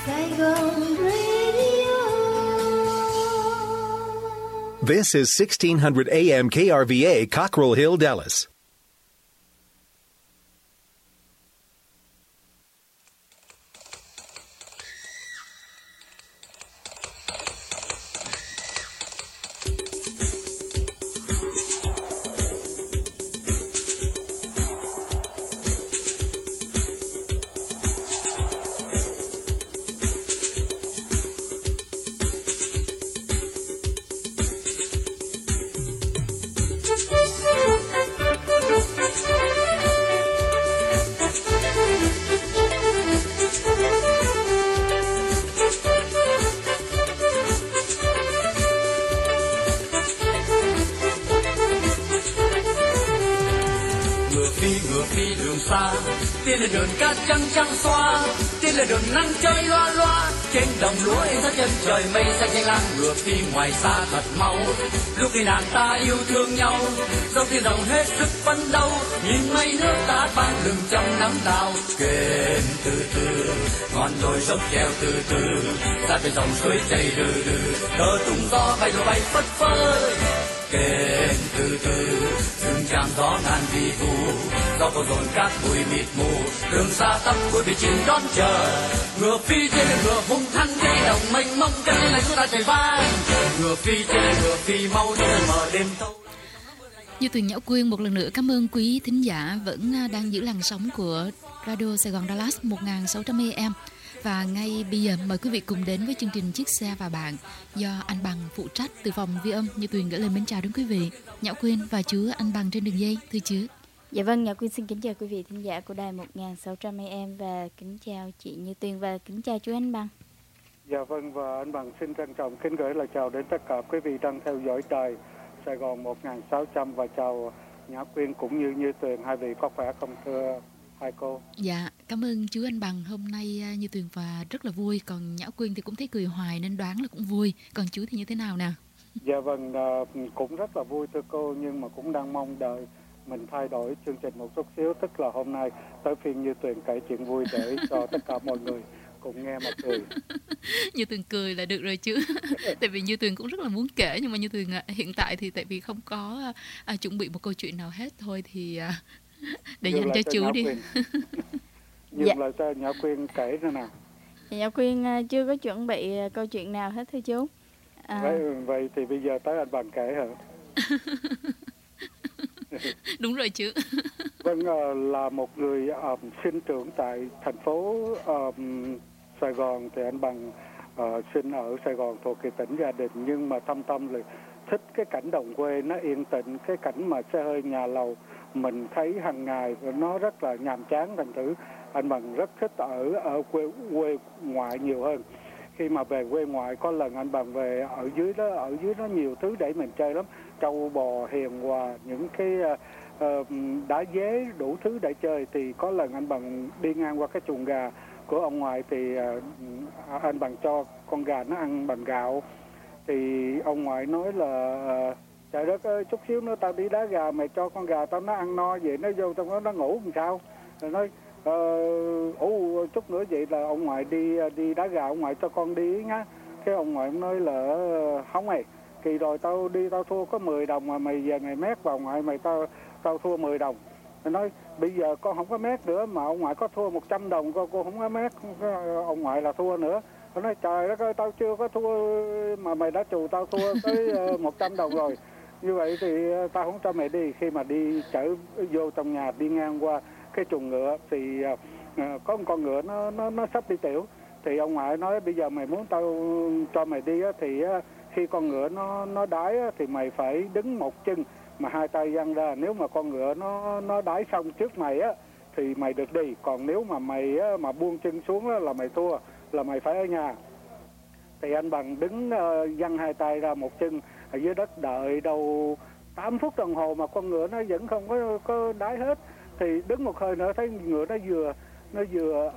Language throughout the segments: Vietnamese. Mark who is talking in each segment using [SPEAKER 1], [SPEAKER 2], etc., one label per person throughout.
[SPEAKER 1] Saigon Radio.
[SPEAKER 2] This is 1600 AM KRVA, Cockrell Hill, Dallas.
[SPEAKER 3] Tiên là đường cát trắng trắng xoa, tiên là đường nắng chơi loa loa, trên đồng lúa in ra chân trời mây xanh xanh lam, ngựa phi ngoài xa thật mau. Lúc khi nàng ta yêu thương nhau, dòng tiên rồng hết sức phấn đấu, nhìn mây nước ta ban lưng trong nắng đào. Kềnh từ từ, ngọn đồi dốc treo từ từ, ta bên dòng suối chảy từ từ, cờ tung gió bay rồi bay phất phới. Kềnh từ từ, rừng tràm gió ngàn vi vu, gió có dồn cát bụi mịt mù, đường xa tăm cuối bị chìm đón chờ. Ngựa phi trên lưng ngựa hung hăng dây đồng mênh mông, chân lên là chúng ta trời vang. Ngựa phi trên lưng ngựa phi mau cho mờ đêm thâu.
[SPEAKER 4] Như Tuyền Nhã Quyên một lần nữa cảm ơn quý thính giả vẫn đang giữ làn sóng của Radio Sài Gòn Dallas 1600 AM. Và ngay bây giờ mời quý vị cùng đến với chương trình Chiếc Xe và Bạn do anh Bằng phụ trách từ phòng ghi âm. Như Tuyền gửi lời mến chào đến quý vị, Nhã Quyên và chú anh Bằng trên đường dây. Thưa chú.
[SPEAKER 5] Dạ vâng, Nhã Quyên xin kính chào quý vị thính giả của đài 1600 AM và kính chào chị Như Tuyền và kính chào chú anh Bằng.
[SPEAKER 6] Dạ vâng, và anh Bằng xin trân trọng kính gửi lời chào đến tất cả quý vị đang theo dõi đài Sài Gòn 1600 và chào Nhã Quyên cũng như Như Tuyền, hai vị có khỏe không thưa hai cô?
[SPEAKER 4] Dạ, cảm ơn chú anh Bằng. Hôm nay Như Tuyền và rất là vui, còn Nhã Quyên thì cũng thấy cười hoài nên đoán là cũng vui. Còn chú thì như thế nào nào?
[SPEAKER 6] Dạ vâng, cũng rất là vui thưa cô, nhưng mà cũng đang mong đợi mình thay đổi chương trình một chút xíu, tức là hôm nay tới phiên Như Tuyền kể chuyện vui để cho tất cả mọi người cùng nghe mà cười.
[SPEAKER 4] Như Tuyền cười là được rồi chứ. Tại vì Như Tuyền cũng rất là muốn kể, nhưng mà Như Tuyền hiện tại thì tại vì không có chuẩn bị một câu chuyện nào hết thôi thì để dành cho chú đi.
[SPEAKER 6] Nhưng lại cho Nhã Quyên kể nữa nào.
[SPEAKER 5] Nhã Quyên chưa có chuẩn bị câu chuyện nào hết thưa chú.
[SPEAKER 6] Vậy thì bây giờ tới anh Bằng kể hả?
[SPEAKER 4] Đúng rồi chứ.
[SPEAKER 6] Vâng, là một người sinh trưởng tại thành phố Sài Gòn thì anh Bằng sinh ở Sài Gòn thuộc cái tỉnh Gia Định, nhưng mà thâm tâm là thích cái cảnh đồng quê nó yên tĩnh, cái cảnh mà xe hơi nhà lầu mình thấy hàng ngày nó rất là nhàm chán, thành thử anh Bằng rất thích ở quê ngoại nhiều hơn. Khi mà về quê ngoại có lần anh Bằng về ở dưới đó nhiều thứ để mình chơi lắm, trâu bò hiền hòa, những cái đá dế đủ thứ để chơi. Thì có lần anh Bằng đi ngang qua cái chuồng gà của ông ngoại thì anh Bằng cho con gà nó ăn bằng gạo, thì ông ngoại nói là trời đất ơi, chút xíu nữa tao đi đá gà, mày cho con gà tao nó ăn no vậy nó vô trong đó nó ngủ làm sao? Rồi nói chút nữa vậy là ông ngoại đi đá gà, ông ngoại cho con đi nhá. Cái ông ngoại nói là không mày, kỳ rồi tao đi tao thua có 10 đồng mà mày về mày mét vào ngoại mày, tao thua 10 đồng. Nó nói bây giờ con không có mét nữa, mà ông ngoại có thua 100 đồng cô không có mét, ông ngoại là thua nữa. Nó nói trời đất ơi, tao chưa có thua mà mày đã trù tao thua tới 100 đồng rồi. Như vậy thì tao không cho mày đi. Khi mà đi chở vô trong nhà, đi ngang qua cái chuồng ngựa thì có một con ngựa nó sắp đi tiểu. Thì ông ngoại nói bây giờ mày muốn tao cho mày đi thì khi con ngựa nó đái thì mày phải đứng một chân mà hai tay giang ra. Nếu mà con ngựa nó đái xong trước mày thì mày được đi, còn nếu mà mày mà buông chân xuống là mày thua, là mày phải ở nhà. Thì anh Bằng đứng giăng hai tay ra một chân ở dưới đất, đợi đâu 8 phút đồng hồ mà con ngựa nó vẫn không có đái hết. Thì đứng một hơi nữa thấy ngựa nó vừa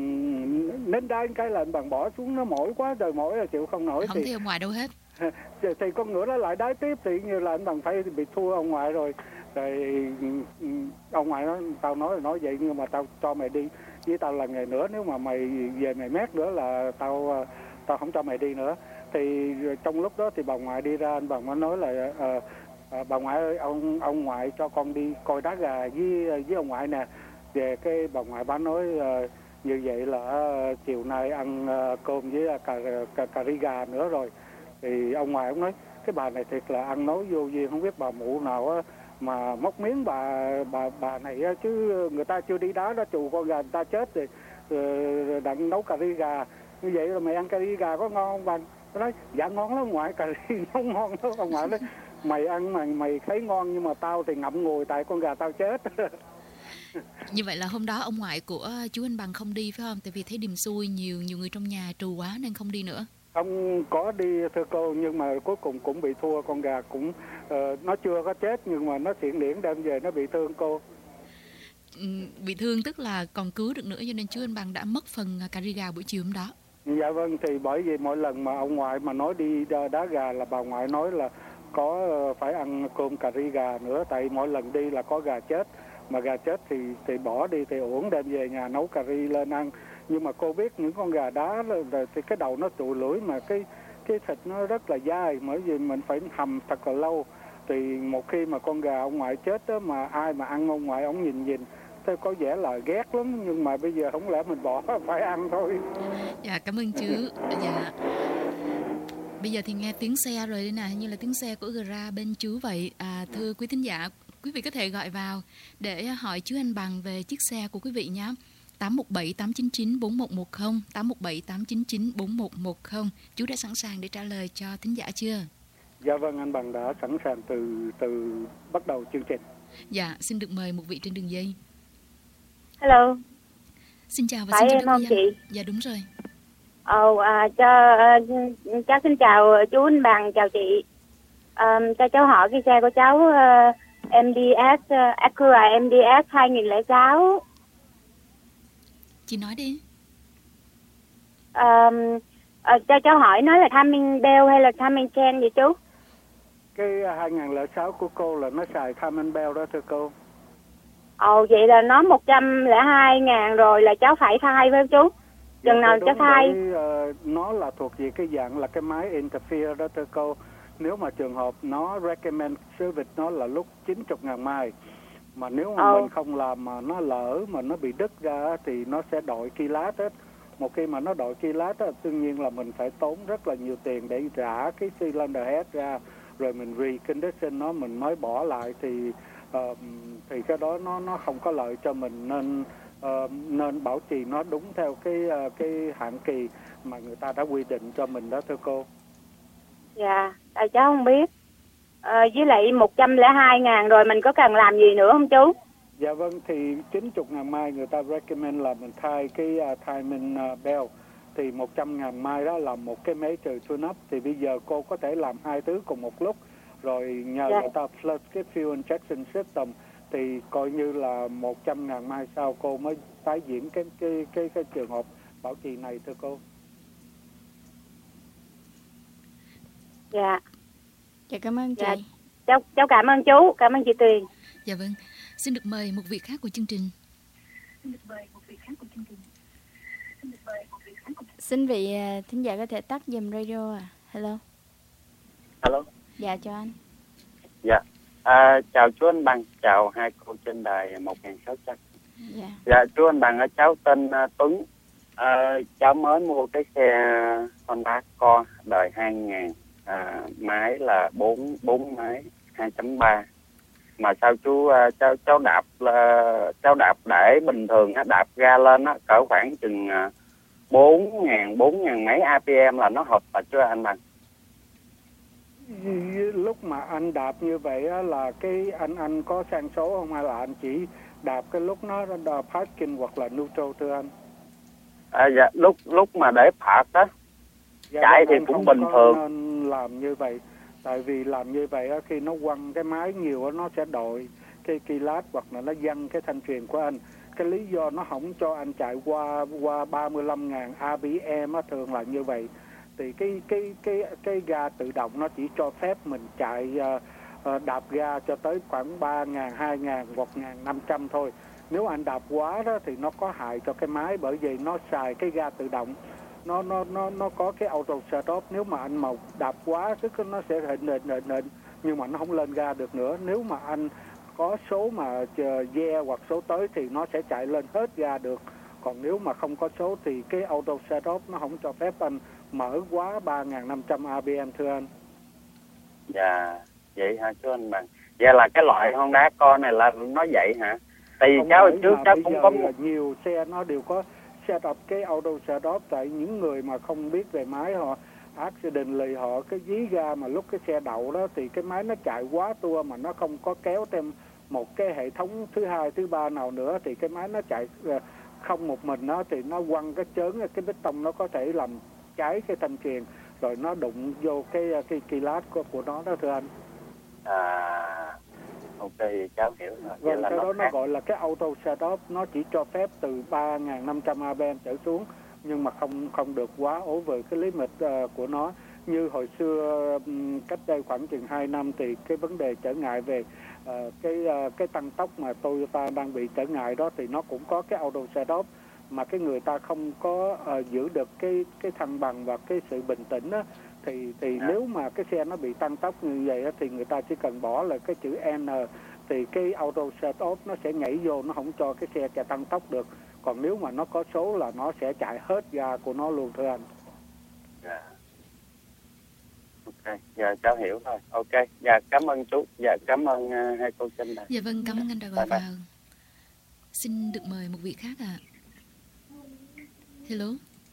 [SPEAKER 6] nên đái cái là anh Bằng bỏ xuống, nó mỏi quá trời mỏi là chịu không nổi.
[SPEAKER 4] Không
[SPEAKER 6] thì
[SPEAKER 4] thấy ông ngoại đâu hết.
[SPEAKER 6] Thì con ngựa nó lại đái tiếp, thì như là anh Bằng phải bị thua ông ngoại rồi. Rồi ông ngoại nói tao nói vậy nhưng mà tao cho mày đi. với tao là ngày nữa, nếu mà mày về mày mét nữa là tao không cho mày đi nữa. Thì trong lúc đó thì bà ngoại đi ra, anh bà mới nói là bà ngoại ơi, ông ngoại cho con đi coi đá gà với ông ngoại nè. Về cái bà ngoại bà nói như vậy là chiều nay ăn cơm với cà ri gà nữa rồi. Thì ông ngoại ông nói cái bà này thiệt là ăn nói vô duyên, không biết bà mụ nào á mà móc miếng bà này á, chứ người ta chưa đi đá đó chù con gà người ta chết rồi đặng nấu cà ri gà. Như vậy là mày ăn cà ri gà có ngon không bà? Tôi nói dạ ngon lắm ngoại, cà ri nấu ngon lắm. Ông ngoại nói mày ăn mày thấy ngon nhưng mà tao thì ngậm ngùi tại con gà tao chết.
[SPEAKER 4] Như vậy là hôm đó ông ngoại của chú Anh Bằng không đi phải không? Tại vì thấy điềm xui nhiều người trong nhà trù quá nên không đi nữa.
[SPEAKER 6] Ông có đi thưa cô, nhưng mà cuối cùng cũng bị thua. Con gà cũng nó chưa có chết nhưng mà nó xiển điển đem về nó bị thương cô.
[SPEAKER 4] Bị thương tức là còn cứu được nữa, cho nên chú Anh Bằng đã mất phần cà ri gà buổi chiều hôm đó.
[SPEAKER 6] Dạ vâng, thì bởi vì mỗi lần mà ông ngoại mà nói đi đá gà là bà ngoại nói là có phải ăn cơm cà ri gà nữa, tại mỗi lần đi là có gà chết, mà gà chết thì bỏ đi thì uổng, đem về nhà nấu cà ri lên ăn. Nhưng mà cô biết những con gà đá thì cái đầu nó tụi lưỡi mà cái thịt nó rất là dai, bởi vì mình phải hầm thật là lâu. Thì một khi mà con gà ông ngoại chết đó, mà ai mà ăn ông ngoại ông nhìn thế có vẻ là ghét lắm, nhưng mà bây giờ không lẽ mình bỏ phải ăn thôi.
[SPEAKER 4] Dạ cảm ơn chú. Dạ. Bây giờ thì nghe tiếng xe rồi đây nè, như là tiếng xe của gara bên chú vậy. Thưa quý thính giả, quý vị có thể gọi vào để hỏi chú Anh Bằng về chiếc xe của quý vị nhé. 817 899 4110, 817 899 4110. Chú đã sẵn sàng để trả lời cho thính giả chưa?
[SPEAKER 6] Dạ vâng, anh Bằng đã sẵn sàng từ bắt đầu chương trình.
[SPEAKER 4] Dạ, xin được mời một vị trên đường dây.
[SPEAKER 7] Hello.
[SPEAKER 4] Xin chào và
[SPEAKER 7] Phải
[SPEAKER 4] xin
[SPEAKER 7] em
[SPEAKER 4] chào
[SPEAKER 7] không chị?
[SPEAKER 4] Dạ đúng rồi.
[SPEAKER 7] Cháu xin chào chú Anh Bằng, chào chị. Cho cháu hỏi cái xe của cháu MDS Acura MDS 2006.
[SPEAKER 4] Chị nói đi.
[SPEAKER 7] Cho cháu hỏi nói là timing bell hay là timing chain vậy chú?
[SPEAKER 6] Cái 2006 của cô là nó xài timing bell đó thưa cô.
[SPEAKER 7] Vậy là nó 102.000 rồi, là cháu phải thay phải không chú? Chừng nào cháu thay?
[SPEAKER 6] Nó là thuộc về cái dạng là cái máy interfere đó thưa cô. Nếu mà trường hợp nó recommend service nó là lúc 90.000 mai. Mà nếu mà mình không làm mà nó lỡ mà nó bị đứt ra thì nó sẽ đội kilat hết. Một khi mà nó đội kilat á, tự nhiên là mình phải tốn rất là nhiều tiền để trả cái cylinder head ra, rồi mình recondition nó mình mới bỏ lại, thì cái đó nó không có lợi cho mình, nên bảo trì nó đúng theo cái hạn kỳ mà người ta đã quy định cho mình đó thưa cô.
[SPEAKER 7] Dạ, tại cháu không biết. Với lại 102.000 rồi mình có cần làm gì nữa không chú?
[SPEAKER 6] Dạ vâng, thì 90.000 mai người ta recommend là mình thay cái timing bell, thì 100.000 mai đó là một cái major tune-up. Thì bây giờ cô có thể làm hai thứ cùng một lúc, rồi nhờ người ta flush cái fuel injection system, thì coi như là 100.000 mai sau cô mới tái diễn cái trường hợp bảo trì này thưa cô.
[SPEAKER 7] Dạ.
[SPEAKER 5] Dạ cảm ơn chị.
[SPEAKER 7] Cháu cảm ơn chú, cảm ơn chị Tuyền.
[SPEAKER 4] Dạ vâng. Xin được mời một vị khác của chương trình.
[SPEAKER 5] Xin vị thính giả có thể tắt dùm radio à. Hello.
[SPEAKER 8] Hello.
[SPEAKER 5] Dạ chào anh.
[SPEAKER 8] Dạ. Chào chú Anh Bằng, chào hai cô trên đài 1600. Dạ chú Anh Bằng, cháu tên Tuấn. Cháu mới mua cái xe Honda Accord đời 2000, máy là 4 máy 2.3. Mà sao chú cháu đạp để bình thường đạp ga lên cỡ khoảng chừng 4.000 mấy APM là nó hợp và chưa anh Bằng?
[SPEAKER 6] Lúc mà anh đạp như vậy á, là cái anh có sang số không, hay là anh chỉ đạp cái lúc nó parking hoặc là neutral thưa anh?
[SPEAKER 8] Dạ lúc mà để park á,
[SPEAKER 6] dạ,
[SPEAKER 8] chạy thì cũng bình thường.
[SPEAKER 6] Nên làm như vậy, tại vì làm như vậy á, khi nó quăng cái máy nhiều á, nó sẽ đội cái kilat hoặc là nó văng cái thanh truyền của anh. Cái lý do nó không cho anh chạy qua 35.000 APM á, thường là như vậy. Thì cái ga tự động nó chỉ cho phép mình chạy đạp ga cho tới khoảng 3.000, 2.000, 1.500 thôi. Nếu anh đạp quá đó thì nó có hại cho cái máy, bởi vì nó xài cái ga tự động, nó có cái auto start off. Nếu mà anh mà đạp quá tức nó sẽ hình nhưng mà nó không lên ga được nữa. Nếu mà anh có số mà ve hoặc số tới thì nó sẽ chạy lên hết ga được. Còn nếu mà không có số thì cái auto start off nó không cho phép anh mở quá 3.500 RPM thưa anh.
[SPEAKER 8] Dạ, vậy hả chú anh Bằng? Vậy là cái loại Honda Accord này là nó vậy hả? Tại vì cháu trước cháu cũng có
[SPEAKER 6] nhiều xe nó đều có set up cái auto start off, tại những người mà không biết về máy họ accidentally họ cái dí ga mà lúc cái xe đậu đó thì cái máy nó chạy quá tua mà nó không có kéo thêm một cái hệ thống thứ hai thứ ba nào nữa, thì cái máy nó chạy không một mình nó thì nó quăng cái chớn, cái bê tông nó có thể làm cháy cái thanh chuyền rồi nó đụng vô cái kỳ lát của nó đó thưa anh.
[SPEAKER 8] Ok, cháu hiểu rồi.
[SPEAKER 6] Vâng, cái đó nó gọi là cái auto start off, nó chỉ cho phép từ 3.500 RPM trở xuống, nhưng mà không được quá over cái limit của nó. Như hồi xưa cách đây khoảng chừng 2 năm thì cái vấn đề trở ngại về cái tăng tốc mà Toyota đang bị trở ngại đó thì nó cũng có cái auto start off, mà cái người ta không có giữ được cái thăng bằng và cái sự bình tĩnh đó, thì nếu mà cái xe nó bị tăng tốc như vậy đó, thì người ta chỉ cần bỏ là cái chữ N thì cái auto start off nó sẽ nhảy vô, nó không cho cái xe tăng tốc được. Còn nếu mà nó có số là nó sẽ chạy hết ga của nó luôn thưa anh.
[SPEAKER 8] Dạ. Ok, dạ cháu hiểu rồi. Ok, dạ cảm ơn chú. Dạ cảm ơn hai cô Trinh này.
[SPEAKER 4] Dạ vâng, cảm ơn anh đã gọi vào. Xin được mời một vị khác ạ. Hello.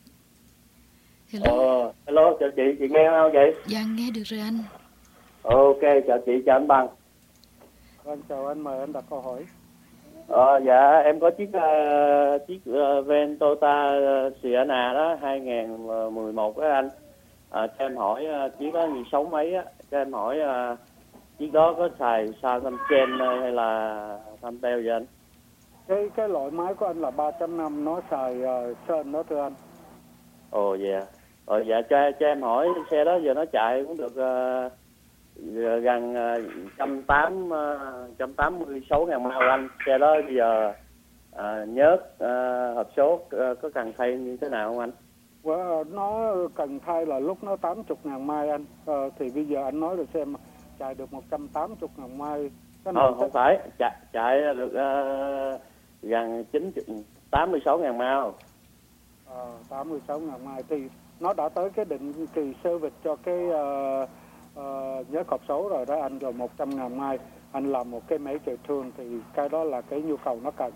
[SPEAKER 9] Hello, chào chị nghe không vậy?
[SPEAKER 4] Dạ nghe được rồi anh.
[SPEAKER 9] Ok, chào chị, chào anh Bằng.
[SPEAKER 6] Vâng, chào anh, mời anh đặt câu hỏi.
[SPEAKER 9] Dạ em có chiếc van Toyota Sienna đó 2011 đó anh. Cho em hỏi chiếc đó như 6 mấy á, cho em hỏi chiếc đó có xài sao thăm chen hay là thăm teo vậy anh?
[SPEAKER 6] Cái loại máy của anh là 3.5, nó xài sơn đó thưa anh.
[SPEAKER 9] Ồ dạ. Rồi dạ cho em hỏi xe đó giờ nó chạy cũng được gần 186.000 mile anh. Xe đó bây giờ nhớt hộp số có cần thay như thế nào không anh?
[SPEAKER 6] Nó cần thay là lúc nó 80.000 mile anh. Thì bây giờ anh nói được xem chạy được 180.000 mile.
[SPEAKER 9] Không phải, chạy được gần 86.000 mile.
[SPEAKER 6] 86.000 mile thì nó đã tới cái định kỳ service cho cái nhớ hộp số rồi đó anh, rồi 100.000 mile anh làm một cái máy chạy thường thì cái đó là cái nhu cầu nó cần.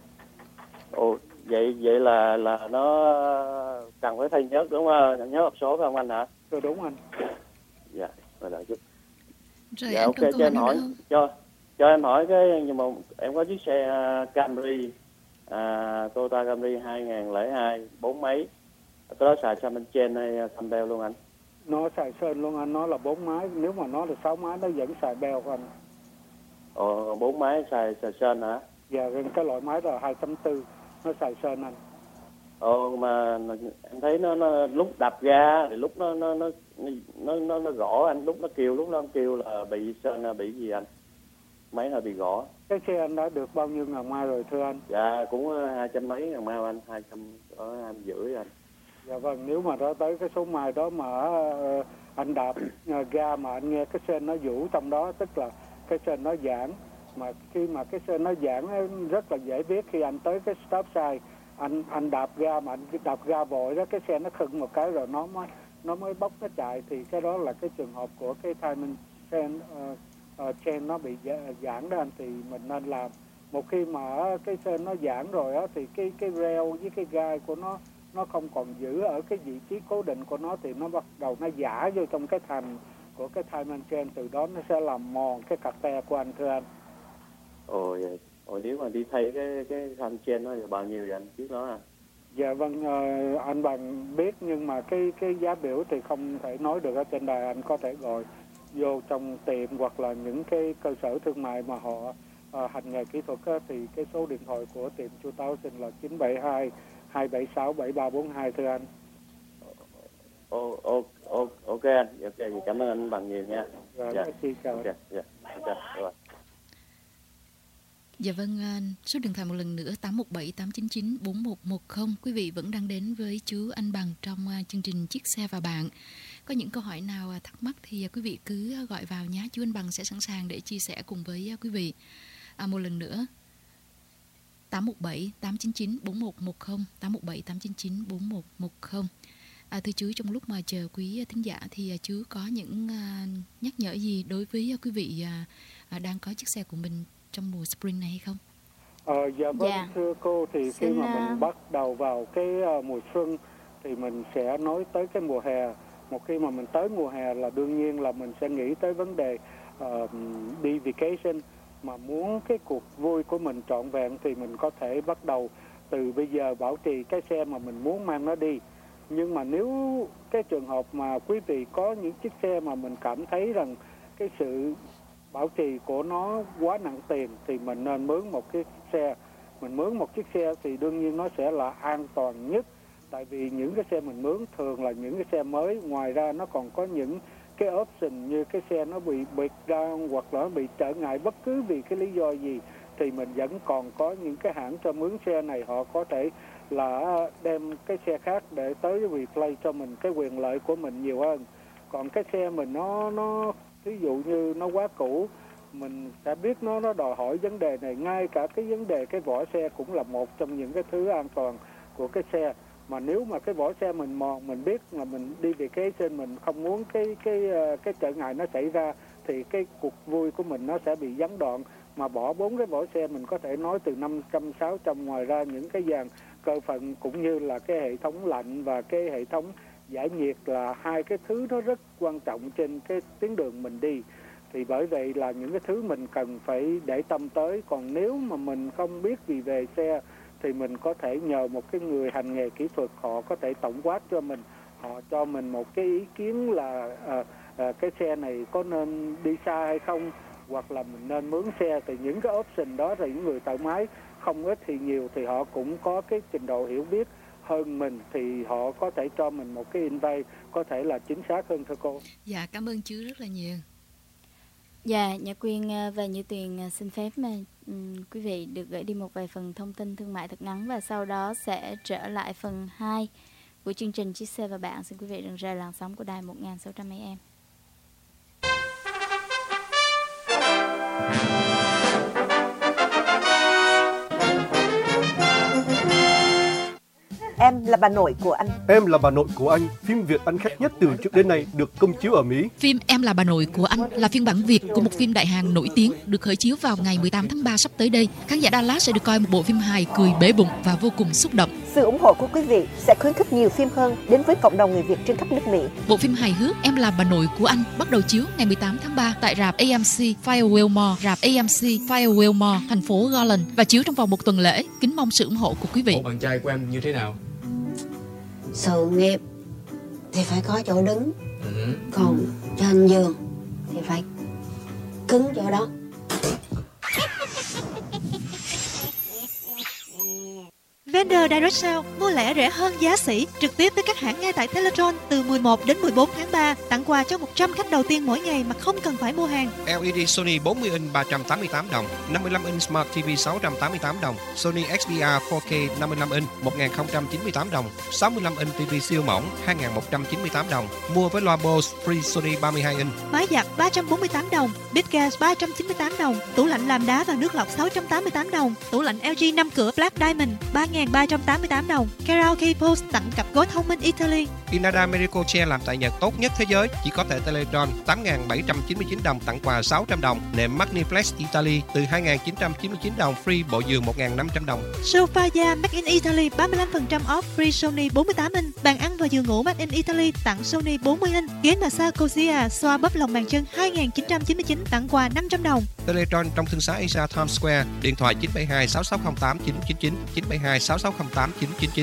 [SPEAKER 9] Ồ, vậy là nó cần phải thay nhớt đúng không? Nhớ hộp số phải không anh hả?
[SPEAKER 6] Đúng anh.
[SPEAKER 9] Dạ, rồi đợi chút.
[SPEAKER 4] Rồi
[SPEAKER 9] dạ,
[SPEAKER 4] anh
[SPEAKER 9] ok,
[SPEAKER 4] cho em hỏi
[SPEAKER 9] cho em hỏi cái, nhưng mà em có chiếc xe Camry, Toyota Camry 2002 4 mấy, cái đó xài xăm trên hay xăm beo luôn anh?
[SPEAKER 6] Nó xài sơn luôn anh, nó là 4 máy, nếu mà nó là 6 máy nó vẫn xài beo anh.
[SPEAKER 9] 4 máy xài sơn hả?
[SPEAKER 6] Dạ, cái loại máy là 2.4 nó xài sơn anh.
[SPEAKER 9] Mà em thấy nó lúc đạp ga thì lúc nó gõ anh, lúc nó kêu lúc nó không kêu là bị sơn bị gì anh? Máy là bị gõ.
[SPEAKER 6] Cái xe anh đã được bao nhiêu ngàn mai rồi thưa anh?
[SPEAKER 9] Dạ cũng 200 mấy ngàn mai anh, 250 anh.
[SPEAKER 6] Dạ vâng, nếu mà đó tới cái số mai đó mà anh đạp ga mà anh nghe cái sên nó vũ trong đó, tức là cái sên nó giãn, mà khi mà cái sên nó giãn rất là dễ biết khi anh tới cái stop sign, anh đạp ga mà anh đạp ga vội đó, cái xe nó khựng một cái rồi nó mới bốc nó chạy, thì cái đó là cái trường hợp của cái timing chain nó bị giãn đó anh, thì mình nên làm. Một khi mà cái sên nó giãn rồi á thì cái rail với cái gai của nó không còn giữ ở cái vị trí cố định của nó, thì nó bắt đầu nó giã vô trong cái thành của cái timing chain, từ đó nó sẽ làm mòn cái cặp te của anh thưa anh.
[SPEAKER 9] Vậy. Nếu mà đi thay cái timing chain nó là bao nhiêu vậy anh biết đó à?
[SPEAKER 6] Dạ vâng, anh Bằng biết, nhưng mà cái giá biểu thì không thể nói được ở trên đài. Anh có thể gọi vô trong tiệm hoặc là những cái cơ sở thương mại mà họ hành nghề kỹ thuật á, thì cái số điện thoại của tiệm Chu Táo xin là 972 276 7342 thưa anh.
[SPEAKER 9] Ok anh, ok, cảm ơn anh Bằng nhiều nha.
[SPEAKER 6] Dạ, chào.
[SPEAKER 9] Dạ, rồi.
[SPEAKER 4] Dạ vâng, số điện thoại một lần nữa 817 899 4110. Quý vị vẫn đang đến với chú Anh Bằng trong chương trình Chiếc Xe và Bạn. Có những câu hỏi nào thắc mắc thì quý vị cứ gọi vào nhé. Chú Anh Bằng sẽ sẵn sàng để chia sẻ cùng với quý vị. Một lần nữa 817 899 4110, 817 899 4110. Thưa chú, trong lúc mà chờ quý thính giả thì chú có những nhắc nhở gì đối với quý vị đang có chiếc xe của mình trong mùa spring này hay không?
[SPEAKER 6] Dạ vâng, thưa cô, thì khi mà mình bắt đầu vào cái mùa xuân thì mình sẽ nói tới cái mùa hè. Một khi mà mình tới mùa hè là đương nhiên là mình sẽ nghĩ tới vấn đề đi vacation. Mà muốn cái cuộc vui của mình trọn vẹn thì mình có thể bắt đầu từ bây giờ bảo trì cái xe mà mình muốn mang nó đi. Nhưng mà nếu cái trường hợp mà quý vị có những chiếc xe mà mình cảm thấy rằng cái sự bảo trì của nó quá nặng tiền thì mình nên mướn một chiếc xe. Mình mướn một chiếc xe thì đương nhiên nó sẽ là an toàn nhất. Tại vì những cái xe mình mướn thường là những cái xe mới. Ngoài ra nó còn có những cái option như cái xe nó bị breakdown hoặc là nó bị trở ngại bất cứ vì cái lý do gì thì mình vẫn còn có những cái hãng cho mướn xe này, họ có thể là đem cái xe khác để tới replace cho mình cái quyền lợi của mình nhiều hơn. Còn cái xe mình nó ví dụ như nó quá cũ, mình sẽ biết nó đòi hỏi vấn đề này. Ngay cả cái vấn đề cái vỏ xe cũng là một trong những cái thứ an toàn của cái xe. Mà nếu mà cái vỏ xe mình mòn, mình biết là mình đi về cái trên mình không muốn cái trở ngại nó xảy ra thì cái cuộc vui của mình nó sẽ bị gián đoạn. Mà bỏ 4 cái vỏ xe mình có thể nói từ 500, 600, ngoài ra những cái dàn cơ phận cũng như là cái hệ thống lạnh và cái hệ thống giải nhiệt là hai cái thứ nó rất quan trọng trên cái tuyến đường mình đi. Thì bởi vậy là những cái thứ mình cần phải để tâm tới. Còn nếu mà mình không biết gì về xe thì mình có thể nhờ một cái người hành nghề kỹ thuật, họ có thể tổng quát cho mình, họ cho mình một cái ý kiến là cái xe này có nên đi xa hay không, hoặc là mình nên mướn xe. Thì những cái option đó thì những người thợ máy không ít thì nhiều thì họ cũng có cái trình độ hiểu biết hơn mình, thì họ có thể cho mình một cái invite có thể là chính xác hơn thưa cô.
[SPEAKER 4] Dạ, cảm ơn chú rất là nhiều.
[SPEAKER 5] Dạ, Nhã Quyên và Như Tuyền xin phép mà quý vị được gửi đi một vài phần thông tin thương mại thật ngắn và sau đó sẽ trở lại phần 2 của chương trình Chiếc Xe và Bạn. Xin quý vị đừng rời làn sóng của đài 1600 AM.
[SPEAKER 10] Em là bà nội của anh.
[SPEAKER 11] Em là bà nội của anh, phim Việt ăn khách nhất từ trước đến nay được công chiếu ở Mỹ.
[SPEAKER 4] Phim Em là bà nội của anh là phiên bản Việt của một phim đại Hàn nổi tiếng được khởi chiếu vào ngày 18 tháng 3 sắp tới đây. Khán giả Dallas sẽ được coi một bộ phim hài cười bể bụng và vô cùng xúc động.
[SPEAKER 10] Sự ủng hộ của quý vị sẽ khuyến khích nhiều phim hơn đến với cộng đồng người Việt trên khắp nước Mỹ.
[SPEAKER 4] Bộ phim hài hước Em là bà nội của anh bắt đầu chiếu ngày 18 tháng 3 tại rạp AMC Firewheel Mall, rạp AMC Firewheel Mall, thành phố Garland và chiếu trong vòng một tuần lễ. Kính mong sự ủng hộ của quý vị.
[SPEAKER 12] Bạn trai của em như thế nào?
[SPEAKER 13] Sự nghiệp thì phải có chỗ đứng, còn trên giường thì phải cứng chỗ đó.
[SPEAKER 14] Vendor Direct Sale mua lẻ rẻ hơn giá sỉ trực tiếp tới các hãng ngay tại Teletron từ 11 đến 14 tháng 3, tặng quà cho 100 khách đầu tiên mỗi ngày mà không cần phải mua hàng.
[SPEAKER 15] LED Sony 40 inch 388 đồng, 55 inch Smart TV 688 đồng, Sony XDR 4K 55 inch 1098 đồng, 65 inch TV siêu mỏng 2198 đồng. Mua với loa Bose Free Sony 32 inch.
[SPEAKER 14] Máy giặt 348 đồng, bếp gas 398 đồng, tủ lạnh làm đá và nước lọc 688 đồng, tủ lạnh LG 5 cửa Black Diamond 3.388 đồng. Karaoke Post tặng cặp gối thông minh Italy.
[SPEAKER 15] Inada Medical Chair làm tại Nhật tốt nhất thế giới, chỉ có tại Teletron 8.799 đồng tặng quà 600 đồng. Nệm Magniflex Italy từ 2.999 đồng free bộ giường 1.500 đồng.
[SPEAKER 14] Sofa da Made in Italy 35% off free Sony 48 inch. Bàn ăn và giường ngủ Made in Italy tặng Sony 40 inch. Ghế massage Cosia xoa bóp lòng bàn chân 2.999 tặng quà 500 đồng.
[SPEAKER 15] Teletron trong thương xá Asia Times Square, điện thoại 972 6608 999 972 6608 999.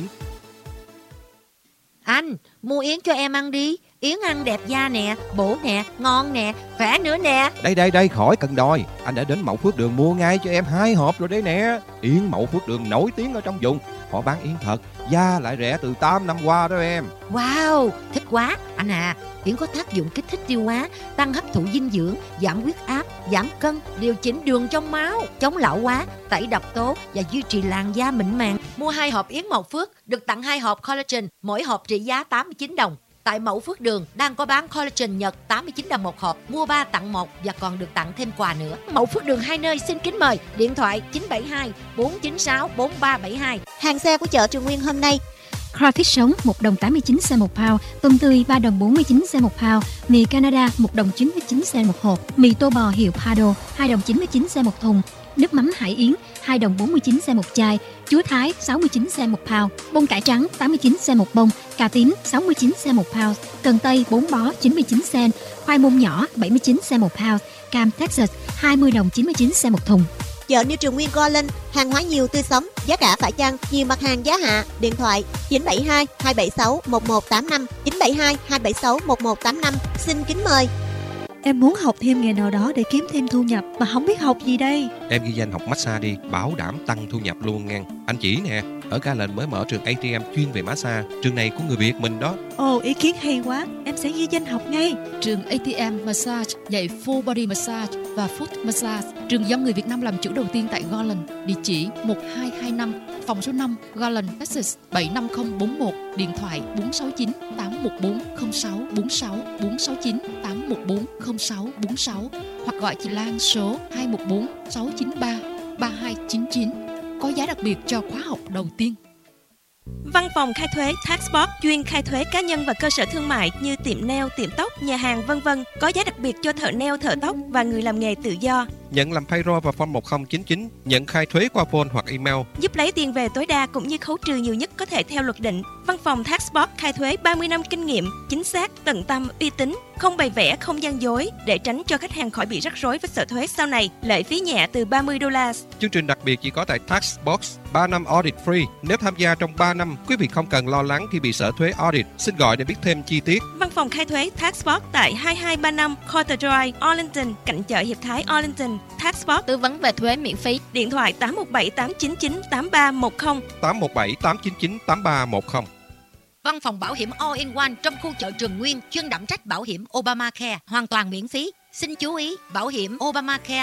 [SPEAKER 16] Anh, mua yến cho em ăn đi. Yến ăn đẹp da nè, bổ nè, ngon nè, khỏe nữa nè.
[SPEAKER 17] Đây, khỏi cần đòi. Anh đã đến Mậu Phước Đường mua ngay cho em 2 hộp rồi đấy nè. Yến Mậu Phước Đường nổi tiếng ở trong vùng.
[SPEAKER 15] họ bán yến thật, da lại rẻ từ 8 năm qua đó em.
[SPEAKER 16] Wow, thích quá. Anh à, yến có tác dụng kích thích tiêu hóa, tăng hấp thụ dinh dưỡng, giảm huyết áp, giảm cân, điều chỉnh đường trong máu, chống lão hóa, tẩy độc tố và duy trì làn da mịn màng. Mua 2 hộp yến Mậu Phước được tặng 2 hộp collagen, mỗi hộp trị giá 89 đồng. Tại Mậu Phước Đường đang có bán collagen Nhật 89 đồng một hộp, mua 3 tặng 1 và còn được tặng thêm quà nữa. Mậu Phước Đường 2 nơi xin kính mời, điện thoại 972 496 4372.
[SPEAKER 14] Hàng xe của chợ Trường Nguyên hôm nay:
[SPEAKER 4] crawfish sống 1 đồng 89 cent một pound, tôm tươi 3 đồng 49 cent một pound, mì Canada 1 đồng 99 cent một hộp, mì tô bò hiệu Pado 2 đồng 99 cent một thùng, nước mắm Hải Yến 2 đồng 49 cent một chai, chuối Thái 69 cent một pound, bông cải trắng 89 cent một bông, cà tím 69 cent một pound, cần tây 4 bó 99 cent, khoai môn nhỏ 79 cent một pound, cam Texas 20 đồng 99 cent một thùng.
[SPEAKER 14] Chợ New Trường Nguyên Garland, hàng hóa nhiều tươi sống, giá cả phải chăng, nhiều mặt hàng giá hạ. Điện thoại 972 276 1185, 972 276 1185. Xin kính mời.
[SPEAKER 12] Em muốn học thêm nghề nào đó để kiếm thêm thu nhập mà không biết học gì đây.
[SPEAKER 15] Em ghi danh học massage đi, bảo đảm tăng thu nhập luôn nha. Anh chỉ nè, ở Garland mới mở trường ATM chuyên về massage. Trường này của người Việt mình đó.
[SPEAKER 12] Ồ, ý kiến hay quá, em sẽ ghi danh học ngay.
[SPEAKER 4] Trường ATM Massage dạy full body massage và foot massage. Trường do người Việt Nam làm chủ đầu tiên tại Garland. Địa chỉ 1225 phòng số 5 Garland, Texas 75041. Điện thoại 469 814 0646 469 814 0646 hoặc gọi chị Lan số 214 693 3299. Có giá đặc biệt cho khóa học đầu tiên.
[SPEAKER 12] Văn phòng khai thuế Taxbox chuyên khai thuế cá nhân và cơ sở thương mại như tiệm nail, tiệm tóc, nhà hàng v.v. Có giá đặc biệt cho thợ nail, thợ tóc và người làm nghề tự do.
[SPEAKER 15] Nhận làm payroll và form 1099, nhận khai thuế qua phone hoặc email.
[SPEAKER 12] Giúp lấy tiền về tối đa cũng như khấu trừ nhiều nhất có thể theo luật định. Văn phòng Taxbox khai thuế 30 năm kinh nghiệm, chính xác, tận tâm, uy tín, không bày vẽ, không gian dối để tránh cho khách hàng khỏi bị rắc rối với sợ thuế sau này. Lệ phí nhẹ từ $30.
[SPEAKER 15] Chương trình đặc biệt chỉ có tại Taxbox, 3 năm audit free. Nếu tham gia trong 3 năm, quý vị không cần lo lắng khi bị sợ thuế audit. Xin gọi để biết thêm chi tiết.
[SPEAKER 12] Văn phòng khai thuế Taxbox tại 2235 Carter Drive, Arlington, cạnh chợ Hiệp Thái, Arlington. Taxbox
[SPEAKER 5] tư vấn về thuế miễn phí.
[SPEAKER 12] Điện thoại 817 899 8310,
[SPEAKER 15] 817 899 8310.
[SPEAKER 16] Văn phòng bảo hiểm All-in-One trong khu chợ Trường Nguyên chuyên đảm trách bảo hiểm Obamacare hoàn toàn miễn phí. Xin chú ý, bảo hiểm Obamacare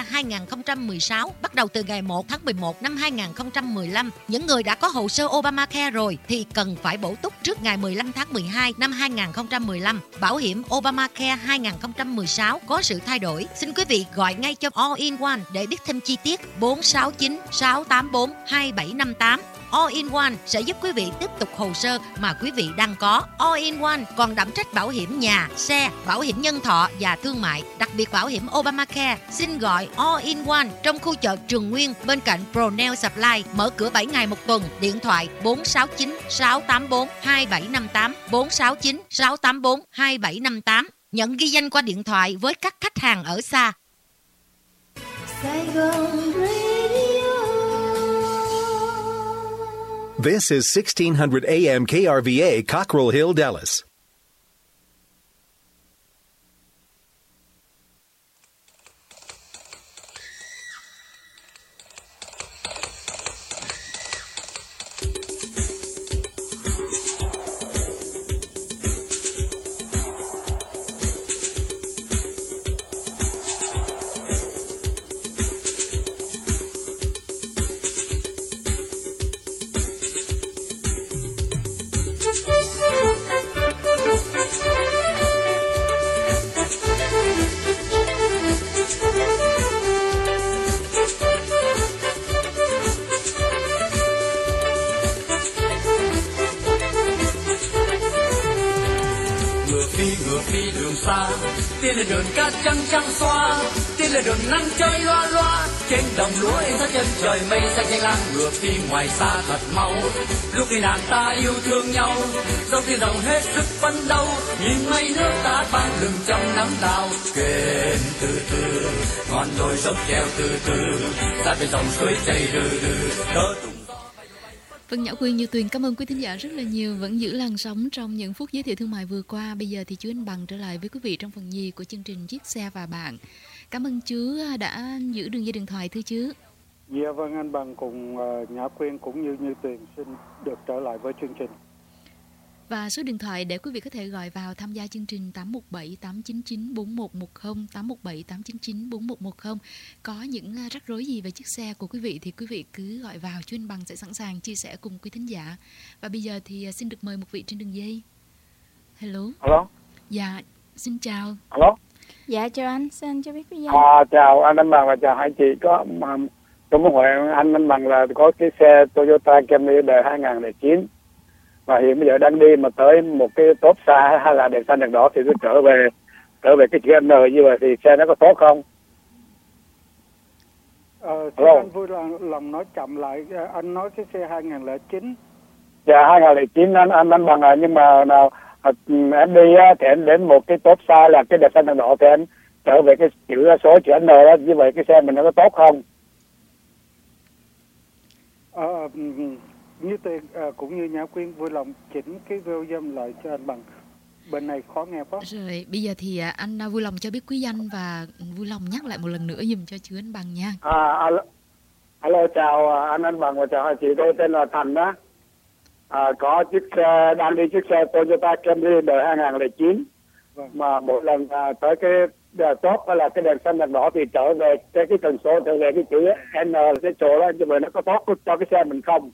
[SPEAKER 16] 2016 bắt đầu từ ngày 1 tháng 11 năm 2015. Những người đã có hồ sơ Obamacare rồi thì cần phải bổ túc trước ngày 15 tháng 12 năm 2015. Bảo hiểm Obamacare 2016 có sự thay đổi. Xin quý vị gọi ngay cho All-in-One để biết thêm chi tiết. 469 684 2758. All-in-One sẽ giúp quý vị tiếp tục hồ sơ mà quý vị đang có. All-in-One còn đảm trách bảo hiểm nhà, xe, bảo hiểm nhân thọ và thương mại, đặc biệt bảo hiểm Obamacare. Xin gọi All-in-One trong khu chợ Trường Nguyên bên cạnh Pro Nail Supply, mở cửa 7 ngày một tuần. Điện thoại 469 684 2758, 469 684 2758. Nhận ghi danh qua điện thoại với các khách hàng ở xa.
[SPEAKER 2] This is 1600 AM KRVA, Cockrell Hill, Dallas.
[SPEAKER 3] ngược đi đường xa, tiên lên đường cát trắng trắng xóa, tiên lên đường nắng chơi loa loa, trên đồng lúa in sát chân trời mây xanh xanh lam, ngược đi ngoài xa thật mau, lúc khi nàng ta yêu thương nhau, dòng tiền dòng hết sức phấn đấu, nhìn mây nước ta ban lưng trong nắng đào, kềnh từ từ, ngọn đồi dốc treo từ từ, ta bên dòng suối chảy rừ rừ, đỡ tùng.
[SPEAKER 4] Vâng, Nhã Quyên, Như Tuyền cảm ơn quý thính giả rất là nhiều, vẫn giữ làn sóng trong những phút giới thiệu thương mại vừa qua. Bây giờ thì chú Anh Bằng trở lại với quý vị trong phần nhì của chương trình Chiếc Xe và Bạn. Cảm ơn chú đã giữ đường dây điện thoại thưa chú.
[SPEAKER 6] Dạ vâng, anh Bằng cùng Nhã Quyên cũng như Như Tuyền xin được trở lại với chương trình.
[SPEAKER 4] Và số điện thoại để quý vị có thể gọi vào tham gia chương trình 817 899 4110, 817 899 4110. Có những rắc rối gì về chiếc xe của quý vị thì quý vị cứ gọi vào, chú anh Bằng sẽ sẵn sàng chia sẻ cùng quý thính giả. Và bây giờ thì xin được mời một vị trên đường dây. Hello.
[SPEAKER 17] Hello.
[SPEAKER 4] Dạ, xin chào.
[SPEAKER 17] Hello.
[SPEAKER 5] Dạ chào anh, xin anh cho biết cái gì?
[SPEAKER 17] Chào anh Bằng và chào hai chị. Tôi muốn hỏi anh Bằng là có cái xe Toyota Camry đời 2009 và hiện bây giờ đang đi mà tới một cái tốt xa hay là đèn xanh đèn đỏ thì cứ trở về cái chữ N như vậy thì xe nó có tốt không?
[SPEAKER 6] Xin anh vui lòng nói chậm lại, anh nói cái xe 2009.
[SPEAKER 17] Dạ 2009 anh Bằng à, nhưng mà nào em đi thì em đến một cái tốt xa là cái đèn xanh đèn đỏ thì em trở về cái số chữ N đó, như vậy cái xe mình nó có tốt không?
[SPEAKER 6] Như Tuyền cũng như Nhã Quyên vui lòng chỉnh cái volume lại cho anh Bằng, bên này khó nghe quá.
[SPEAKER 4] Rồi bây giờ thì anh vui lòng cho biết quý danh và vui lòng nhắc lại một lần nữa dùm cho chú anh Bằng nha.
[SPEAKER 17] Alo chào anh Bằng và chào hai chị, tôi tên là Thành đó. Có chiếc xe đang đi chiếc xe Toyota Camry đời 2009 mà mỗi lần tới cái tốt hay là cái đèn xanh đèn đỏ thì trở về cái tần số trở về cái chữ N cái chỗ đó, như vậy nó có tốt cho cái xe mình không?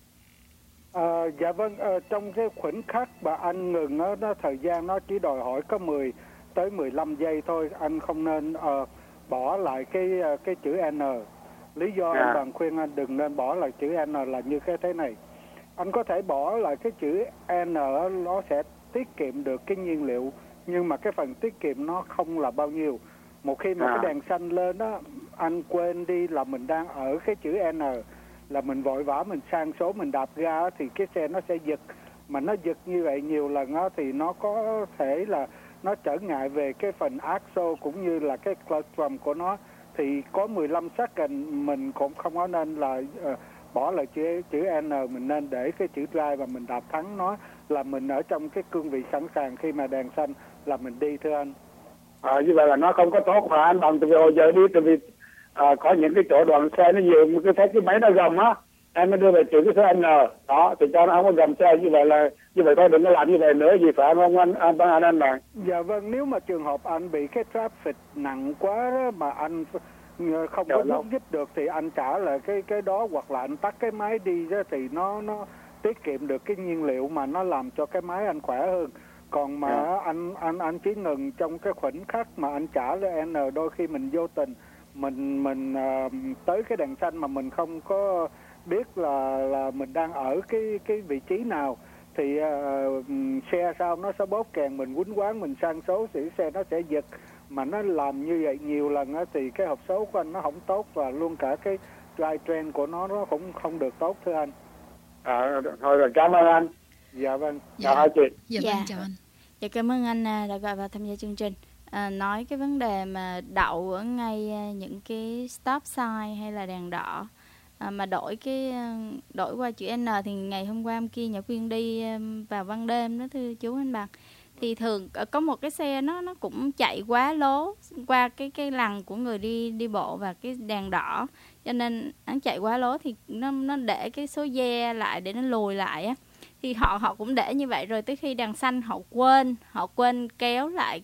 [SPEAKER 6] Dạ vâng, trong cái khoảnh khắc mà anh ngừng nó thời gian nó chỉ đòi hỏi có 10 tới 15 giây thôi, anh không nên bỏ lại cái chữ N. Lý do anh Bằng khuyên anh đừng nên bỏ lại chữ N là như cái thế này. Anh có thể bỏ lại cái chữ N, nó sẽ tiết kiệm được cái nhiên liệu, nhưng mà cái phần tiết kiệm nó không là bao nhiêu. Một khi mà cái đèn xanh lên đó, anh quên đi là mình đang ở cái chữ N, là mình vội vã mình sang số mình đạp ga thì cái xe nó sẽ giật, mà nó giật như vậy nhiều lần đó, thì nó có thể là nó trở ngại về cái phần axle cũng như là cái clutch drum của nó. Thì có 15 second mình cũng không có nên là bỏ lại chữ N, mình nên để cái chữ drive và mình đạp thắng nó, là mình ở trong cái cương vị sẵn sàng khi mà đèn xanh là mình đi thưa anh.
[SPEAKER 17] Như vậy là nó không có tốt hả anh Bằng? Từ hồi giờ đi từ vì có những cái chỗ đoạn xe nó nhiều, cứ thấy cái máy nó gầm á, em mới đưa về chữ cái số N đó thì cho nó không có gầm xe, như vậy thôi, đừng có làm như vậy nữa, gì phải không anh Bằng?
[SPEAKER 6] Dạ vâng, nếu mà trường hợp anh bị cái traffic nặng quá đó, mà anh không có giúp được thì anh trả lại cái đó, hoặc là anh tắt cái máy đi đó, thì nó tiết kiệm được cái nhiên liệu mà nó làm cho cái máy anh khỏe hơn. Còn mà anh chỉ ngừng trong cái khoảnh khắc mà anh trả lại N, đôi khi mình vô tình mình tới cái đèn xanh mà mình không có biết là mình đang ở cái vị trí nào, thì xe sau nó sẽ bóp kèn, mình quýnh quán mình sang số thì xe nó sẽ giật, mà nó làm như vậy nhiều lần á, thì cái hộp số của anh nó không tốt, và luôn cả cái drivetrain của nó cũng không được tốt thưa anh.
[SPEAKER 17] Thôi rồi, cảm ơn anh.
[SPEAKER 6] Dạ vâng.
[SPEAKER 17] Chào hai chị.
[SPEAKER 4] Dạ vâng, chào anh.
[SPEAKER 5] Dạ cảm ơn anh đã gọi vào tham gia chương trình. Nói cái vấn đề mà đậu ở ngay những cái stop sign hay là đèn đỏ mà đổi qua chữ N, thì ngày hôm qua hôm kia Nhã Quyên đi vào ban đêm đó thưa chú anh Bằng, thì thường có một cái xe nó cũng chạy quá lố qua cái lằn của người đi bộ và cái đèn đỏ, cho nên anh chạy quá lố thì nó để cái số dê lại để nó lùi lại á, thì họ cũng để như vậy, rồi tới khi đèn xanh họ quên kéo lại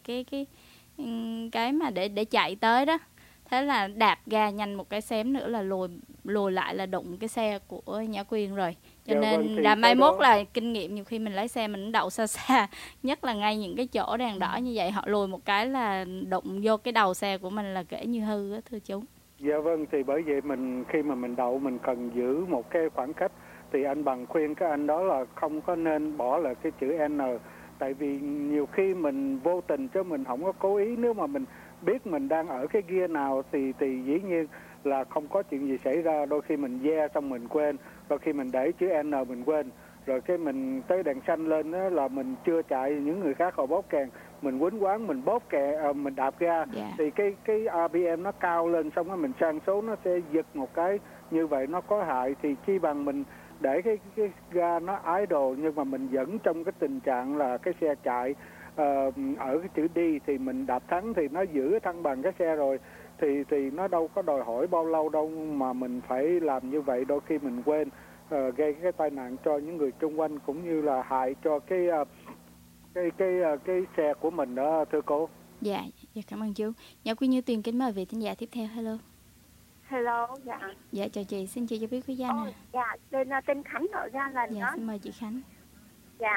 [SPEAKER 5] cái mà để chạy tới đó, thế là đạp ga nhanh một cái xém nữa là lùi lại là đụng cái xe của Nhã Quyên rồi. Cho nên là mai mốt là kinh nghiệm, nhiều khi mình lái xe mình đậu xa, nhất là ngay những cái chỗ đèn đỏ như vậy, họ lùi một cái là đụng vô cái đầu xe của mình là kể như hư á thưa chú.
[SPEAKER 6] Dạ vâng, thì bởi vậy khi mà mình đậu mình cần giữ một cái khoảng cách, thì anh Bằng khuyên cái anh đó là không có nên bỏ lại cái chữ N, tại vì nhiều khi mình vô tình chứ mình không có cố ý. Nếu mà mình biết mình đang ở cái gear nào thì dĩ nhiên là không có chuyện gì xảy ra. Đôi khi mình xong mình quên, đôi khi mình để chữ N mình quên, rồi cái mình tới đèn xanh lên đó là mình chưa chạy, những người khác họ bóp kèn, mình quýnh quán mình bóp kèn, mình đạp ga, thì cái RPM nó cao lên, xong rồi mình sang số nó sẽ giật một cái, như vậy nó có hại. Thì chi bằng mình để cái ga nó idle, nhưng mà mình vẫn trong cái tình trạng là cái xe chạy ở cái chữ D, thì mình đạp thắng thì nó giữ thăng bằng cái xe rồi, thì nó đâu có đòi hỏi bao lâu đâu mà mình phải làm như vậy, đôi khi mình quên gây cái tai nạn cho những người xung quanh cũng như là hại cho cái xe của mình đó thưa cô.
[SPEAKER 5] Dạ cảm ơn chú. Dạ Quyên Như Tuyền kính mời vị thính giả tiếp theo. Hello.
[SPEAKER 18] Hello, dạ.
[SPEAKER 5] Dạ chào chị, xin chị cho biết quý danh.
[SPEAKER 18] Dạ, tên Khánh ở Gia Lành
[SPEAKER 5] đó. Dạ xin mời chị Khánh.
[SPEAKER 18] Dạ,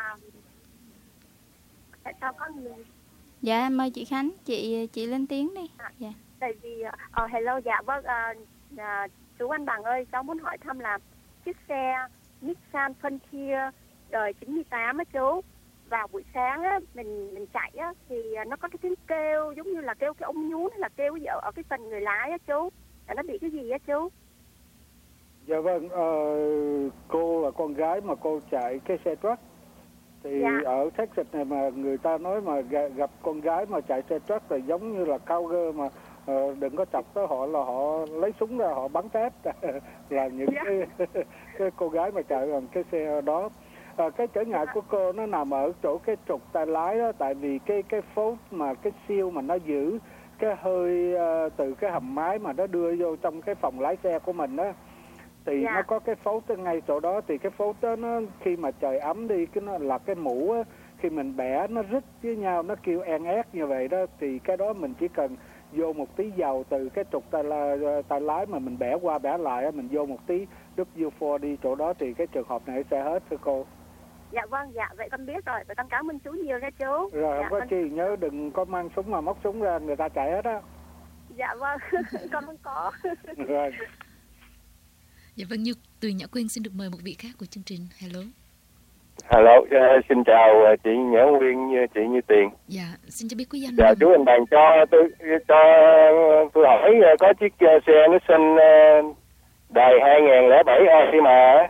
[SPEAKER 18] tại sao có người?
[SPEAKER 5] Dạ mời chị Khánh, chị lên tiếng đi. Dạ.
[SPEAKER 18] Tại vì hello, dạ vâng, chú anh Bằng ơi, cháu muốn hỏi thăm là chiếc xe Nissan Frontier đời 98 á chú. Vào buổi sáng á, mình chạy á thì nó có cái tiếng kêu giống như là kêu cái ông nhún hay là kêu ở cái phần người lái á chú. Là nó bị cái gì á chú?
[SPEAKER 6] Dạ vâng, cô là con gái mà cô chạy cái xe truck. Thì ở Texas này mà người ta nói mà gặp con gái mà chạy xe truck là giống như là cowgirl mà đừng có chọc tới họ là họ lấy súng ra họ bắn tép là những cái cô gái mà chạy bằng cái xe đó. Cái trở ngại của cô nó nằm ở chỗ cái trục tay lái đó, tại vì cái phốt mà cái siêu mà nó giữ cái hơi từ cái hầm máy mà nó đưa vô trong cái phòng lái xe của mình đó, thì nó có cái phốt ngay chỗ đó, thì cái phốt đó nó khi mà trời ấm đi cái nó là cái mũ á, khi mình bẻ nó rít với nhau nó kêu en ét như vậy đó, thì cái đó mình chỉ cần vô một tí dầu từ cái trục tay lái mà mình bẻ qua bẻ lại, mình vô một tí W4 đi chỗ đó thì cái trường hợp này sẽ hết thưa cô.
[SPEAKER 18] Dạ vâng, dạ vậy con biết rồi, vậy con cảm ơn chú nhiều nha chú.
[SPEAKER 6] Rồi không có chi, nhớ đừng có mang súng mà móc súng ra người ta chạy hết á.
[SPEAKER 18] Dạ vâng, con không có.
[SPEAKER 6] Rồi.
[SPEAKER 4] Dạ vâng, Như Tuyền Nhã Quyên xin được mời một vị khác của chương trình. Hello.
[SPEAKER 19] Hello, xin chào chị Nhã Quyên, chị Như Tuyền.
[SPEAKER 4] Dạ, xin cho biết quý danh.
[SPEAKER 19] Dạ, chú anh Bằng cho tôi hỏi có chiếc xe Nissan đời 2007 Altima.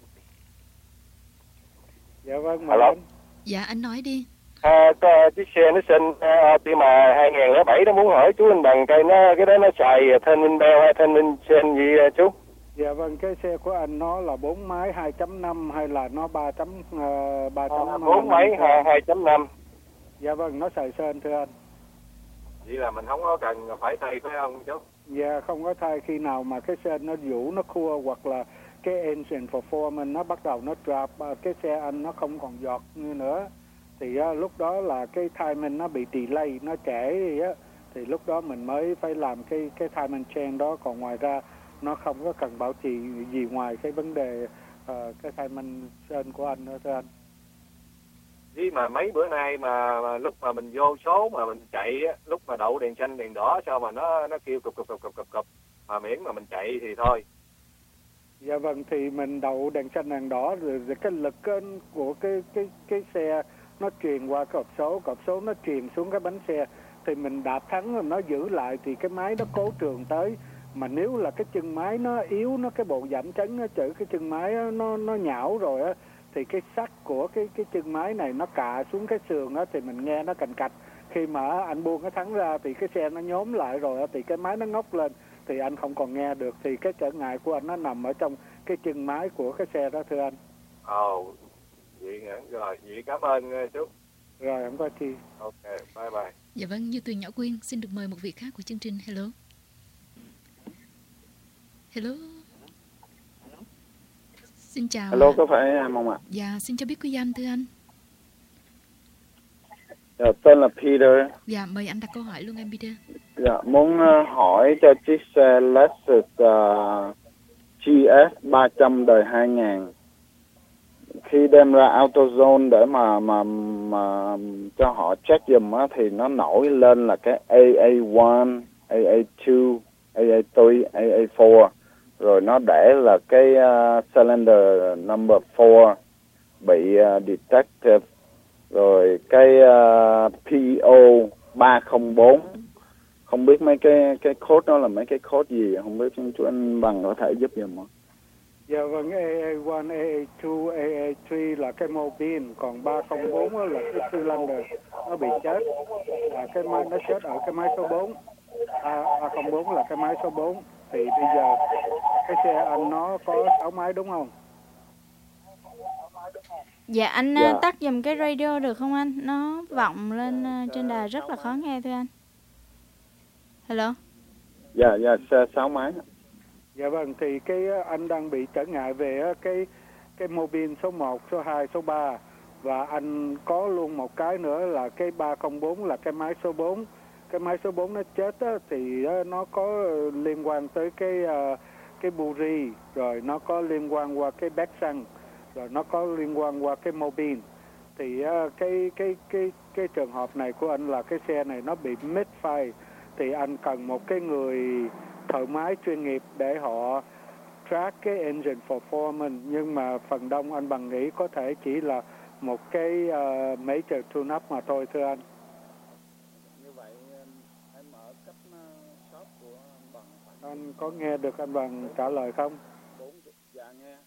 [SPEAKER 6] Dạ vâng,
[SPEAKER 19] mời anh.
[SPEAKER 4] Dạ, anh nói đi.
[SPEAKER 19] Có chiếc xe Nissan Altima 2007 đó, muốn hỏi chú anh Bằng cái đó nó xài thanh minh beo hay thanh minh sen gì chú?
[SPEAKER 6] Dạ vâng, cái xe của anh nó là 4 máy 2.5 hay là nó 3.5?
[SPEAKER 19] 4 máy 2.5.
[SPEAKER 6] Dạ vâng, nó xài sên thưa anh.
[SPEAKER 19] Vậy là mình không có cần phải thay phải không chú?
[SPEAKER 6] Dạ, không có thay, khi nào mà cái sên nó vũ, nó khua hoặc là cái engine performance nó bắt đầu nó drop, cái xe anh nó không còn giọt như nữa, thì lúc đó là cái timing nó bị delay, nó trễ đi á, thì lúc đó mình mới phải làm cái timing chain đó, còn ngoài ra nó không có cần bảo trì gì ngoài cái vấn đề cái timing chain của anh nữa thưa anh.
[SPEAKER 19] Vì mà mấy bữa nay mà lúc mà mình vô số mà mình chạy á, lúc mà đậu đèn xanh đèn đỏ sao mà nó kêu cục mà miễn mà mình chạy thì thôi.
[SPEAKER 6] Dạ vâng, thì mình đậu đèn xanh đèn đỏ rồi cái lực của cái xe nó truyền qua cột số nó truyền xuống cái bánh xe, thì mình đạp thắng rồi nó giữ lại thì cái máy nó cố trường tới. Mà nếu là cái chân máy nó yếu, nó cái bộ giảm chấn nó chữ cái chân máy nó nhão rồi á, thì cái sắt của cái chân máy này nó cạ xuống cái sườn á, thì mình nghe nó cành cạch. Khi mà anh buông cái thắng ra thì cái xe nó nhóm lại rồi á, thì cái máy nó ngóc lên thì anh không còn nghe được, thì cái trở ngại của anh nó nằm ở trong cái chân máy của cái xe đó thưa anh.
[SPEAKER 19] Vậy rồi, vậy cảm ơn chú.
[SPEAKER 6] Rồi, không có chi.
[SPEAKER 19] Ok, bye bye.
[SPEAKER 4] Dạ vâng, Như Tuyền Nhã Quyên xin được mời một vị khác của chương trình. Hello. Hello. Xin chào.
[SPEAKER 20] Hello, có phải em không ạ?
[SPEAKER 4] Dạ, xin cho biết quý danh thưa anh.
[SPEAKER 20] Dạ, tên là Peter.
[SPEAKER 4] Dạ, mời anh đặt câu hỏi luôn em Peter.
[SPEAKER 20] Dạ, muốn hỏi cho chiếc xe Lexus GS 300 đời 2000. Khi đem ra AutoZone để mà cho họ check giùm á, thì nó nổi lên là cái AA1, AA2, AA3, AA4. Rồi nó để là cái cylinder number 4 bị detective. Rồi cái PO 304. Không biết mấy cái code đó là mấy cái code gì, không biết chú anh Bằng có thể giúp giùm không?
[SPEAKER 6] Dạ vâng, AA1, AA2, AA3 là cái mobile, còn 304 là cái cylinder nó bị chết, là cái máy nó chết ở cái máy số 4. A04 là cái máy số 4. Thì bây giờ cái xe anh nó có 6 máy đúng không?
[SPEAKER 5] Dạ anh tắt giùm cái radio được không anh? Nó vọng lên trên đài rất là khó nghe thưa anh. Hello.
[SPEAKER 20] Dạ, xe 6 máy.
[SPEAKER 6] Dạ vâng, thì cái anh đang bị trở ngại về cái mobile số 1, số 2, số 3 và anh có luôn một cái nữa là cái 304 là cái máy số 4. Cái máy số 4 nó chết á, thì nó có liên quan tới cái buri, rồi nó có liên quan qua cái bét xăng, rồi nó có liên quan qua cái mobile. Thì cái trường hợp này của anh là cái xe này nó bị misfire, thì anh cần một cái người thợ máy chuyên nghiệp để họ track cái engine performance, nhưng mà phần đông anh Bằng nghĩ có thể chỉ là một cái major tune-up mà thôi thưa anh.
[SPEAKER 20] Như vậy em ở cấp shop của anh Bằng.
[SPEAKER 6] Anh có nghe được anh Bằng trả lời không?
[SPEAKER 20] Dạ nghe.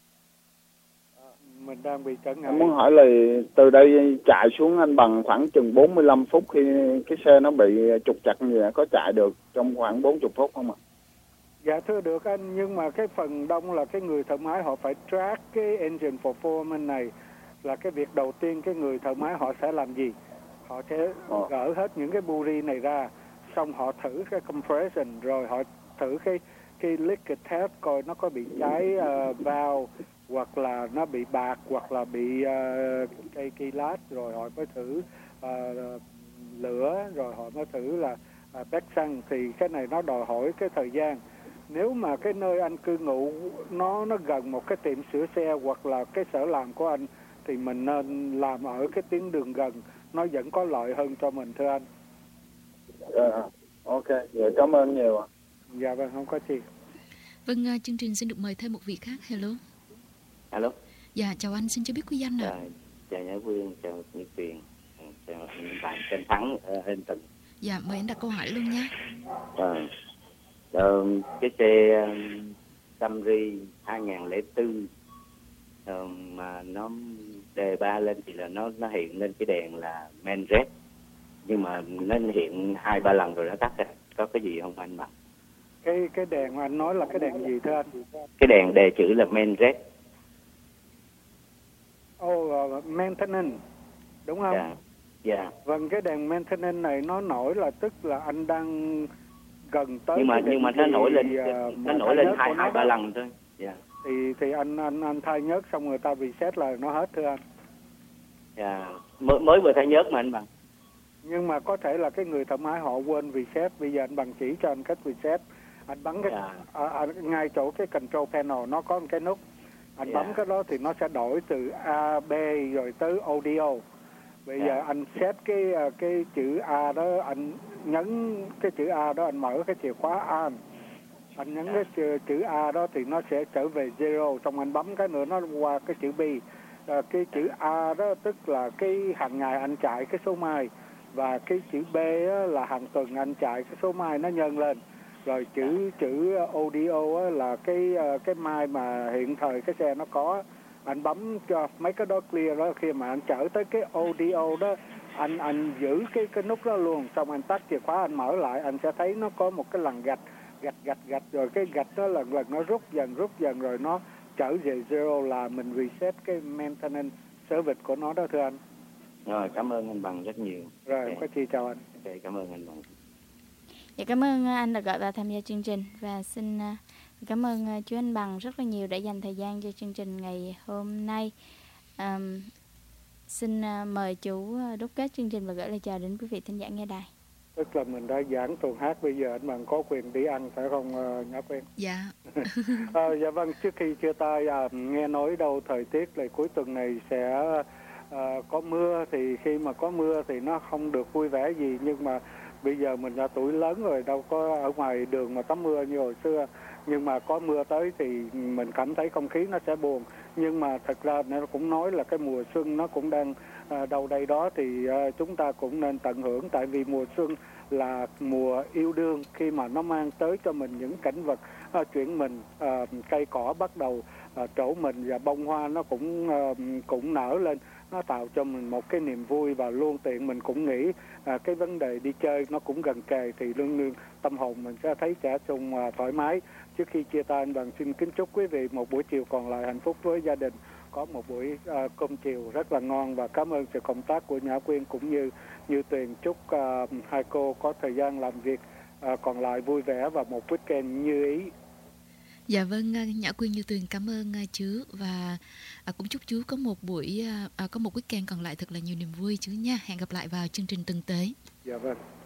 [SPEAKER 6] Mình đang bị trở ngại.
[SPEAKER 20] Em muốn hỏi là từ đây chạy xuống anh Bằng khoảng chừng 45 phút khi cái xe nó bị trục trặc như vậy, có chạy được trong khoảng 40 phút không ạ?
[SPEAKER 6] Dạ thưa được anh, nhưng mà cái phần đông là cái người thợ máy họ phải track cái engine performance này, là cái việc đầu tiên cái người thợ máy họ sẽ làm gì? Họ sẽ gỡ hết những cái buri này ra, xong họ thử cái compression, rồi họ thử cái leakage test coi nó có bị cháy valve, hoặc là nó bị bạc, hoặc là bị cây lát, rồi họ mới thử lửa, rồi họ mới thử là bét xăng. Thì cái này nó đòi hỏi cái thời gian. Nếu mà cái nơi anh cư ngụ nó gần một cái tiệm sửa xe hoặc là cái sở làm của anh, thì mình nên làm ở cái tuyến đường gần, nó vẫn có lợi hơn cho mình thưa anh.
[SPEAKER 20] Ok, vậy cảm ơn nhiều ạ.
[SPEAKER 6] Dạ vâng, không có gì.
[SPEAKER 4] Vâng, chương trình xin được mời thêm một vị khác. Hello.
[SPEAKER 21] Alo.
[SPEAKER 4] Dạ, chào anh, xin cho biết quý danh ạ.
[SPEAKER 21] Chào Nhã Quyên, chào Nhật Tuyền, chào bạn Trần Thắng ở Hên Tình.
[SPEAKER 4] Dạ, mời anh đặt câu hỏi luôn nhé.
[SPEAKER 21] Cái xe Camry 2004 mà nó đề ba lên thì là nó hiện lên cái đèn là main red, nhưng mà nó hiện 2-3 lần rồi nó tắt rồi. Có cái gì không anh Bằng?
[SPEAKER 6] Cái đèn mà anh nói là cái đèn gì thưa anh?
[SPEAKER 21] Cái đèn đề chữ là main red.
[SPEAKER 6] Maintenance, đúng không?
[SPEAKER 21] Dạ.
[SPEAKER 6] Vâng, cái đèn maintenance này nó nổi là tức là anh đang gần tới.
[SPEAKER 21] Nhưng mà nó nổi lên 2-3 lần thôi. Dạ.
[SPEAKER 6] Thì anh thay nhớt xong người ta reset là nó hết thưa anh.
[SPEAKER 21] Dạ. Mới vừa thay nhớt mà anh Bằng.
[SPEAKER 6] Nhưng mà có thể là cái người thợ máy họ quên reset. Bây giờ anh Bằng chỉ cho anh cách reset. Anh bấm cái ngay chỗ cái control panel nó có một cái nút. Anh bấm cái đó thì nó sẽ đổi từ A, B rồi tới audio. Bây giờ anh set cái chữ A đó, anh nhấn cái chữ A đó, anh mở cái chìa khóa on. Anh nhấn cái chữ A đó thì nó sẽ trở về zero, xong anh bấm cái nữa nó qua cái chữ B. Cái chữ A đó tức là cái hàng ngày anh chạy cái số mile, và cái chữ B là hàng tuần anh chạy cái số mile nó nhân lên. Rồi chữ audio là cái mile mà hiện thời cái xe nó có. Anh bấm cho mấy cái đó clear đó, khi mà anh chở tới cái audio đó, anh giữ cái nút đó luôn, xong anh tắt chìa khóa, anh mở lại, anh sẽ thấy nó có một cái lần gạch, rồi cái gạch đó lần nó rút dần rồi nó trở về zero, là mình reset cái maintenance service của nó đó thưa anh.
[SPEAKER 21] Rồi, cảm ơn anh Bằng rất nhiều.
[SPEAKER 6] Rồi, có chi chào anh.
[SPEAKER 21] Ok, cảm ơn anh Bằng.
[SPEAKER 5] Dạ, cảm ơn anh đã gọi vào tham gia chương trình, và xin cảm ơn chú anh Bằng rất là nhiều đã dành thời gian cho chương trình ngày hôm nay. Xin mời chú đúc kết chương trình và gửi lời chào đến quý vị thính giả nghe đài.
[SPEAKER 6] Tức là mình đã giảng tuần hát, bây giờ anh Bằng có quyền đi ăn phải không Nhã Quyên?
[SPEAKER 4] Dạ.
[SPEAKER 6] Dạ vâng, trước khi chia tay nghe nói đâu thời tiết là cuối tuần này sẽ có mưa, thì khi mà có mưa thì nó không được vui vẻ gì, nhưng mà bây giờ mình đã tuổi lớn rồi, đâu có ở ngoài đường mà tắm mưa như hồi xưa. Nhưng mà có mưa tới thì mình cảm thấy không khí nó sẽ buồn. Nhưng mà thật ra nó cũng nói là cái mùa xuân nó cũng đang đâu đây đó, thì chúng ta cũng nên tận hưởng. Tại vì mùa xuân là mùa yêu đương, khi mà nó mang tới cho mình những cảnh vật chuyển mình, cây cỏ bắt đầu trổ mình, và bông hoa nó cũng nở lên. Nó tạo cho mình một cái niềm vui, và luôn tiện mình cũng nghĩ cái vấn đề đi chơi nó cũng gần kề, thì luôn tâm hồn mình sẽ thấy trẻ trung thoải mái. Trước khi chia tay, anh Bằng xin kính chúc quý vị một buổi chiều còn lại hạnh phúc với gia đình, có một buổi cơm chiều rất là ngon, và cảm ơn sự cộng tác của Nhã Quyên cũng như Tuyền. Chúc hai cô có thời gian làm việc còn lại vui vẻ và một weekend như ý.
[SPEAKER 4] Dạ vâng, Nhã Quyên Như Tuyền cảm ơn chú, và cũng chúc chú có một buổi có một weekend còn lại thật là nhiều niềm vui chú nha. Hẹn gặp lại vào chương trình tuần tới.
[SPEAKER 6] Dạ vâng.